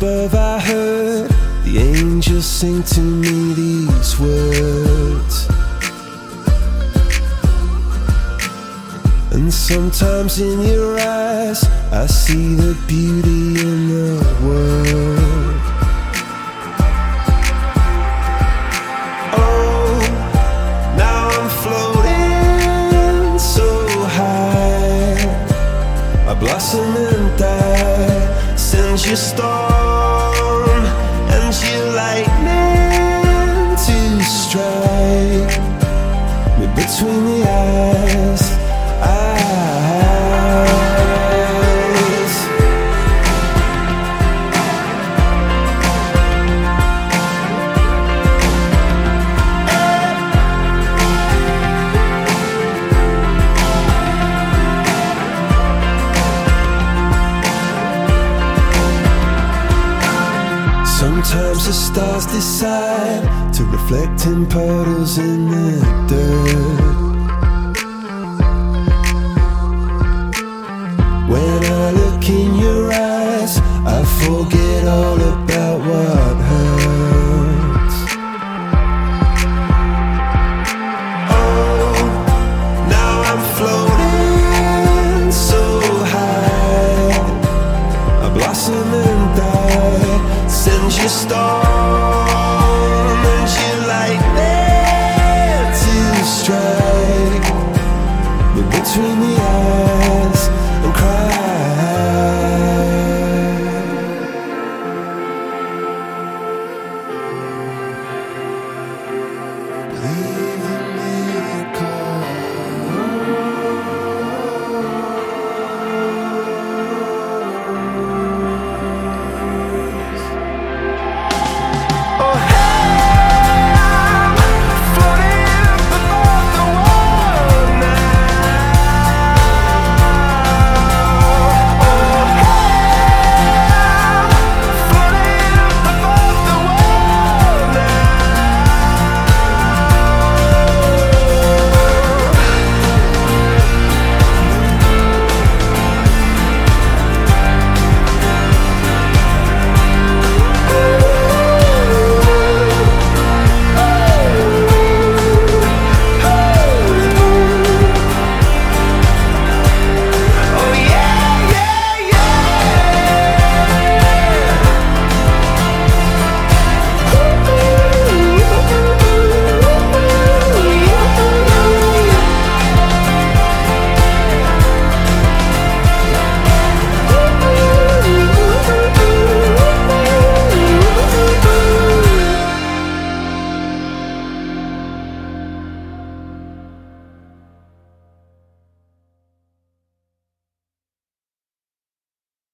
above I heard the angels sing to me these words. And sometimes in your eyes I see the beauty in the world. Oh, now I'm floating so high. I blossom and die. Send your storm and your lightning to strike me between the eyes. Sometimes the stars decide to reflect in puddles in the dirt. When I look in your eyes, I forget all about what hurts. Oh, now I'm floating so high. I blossom and die. Send your storm and your lightning to strike me between the eyes.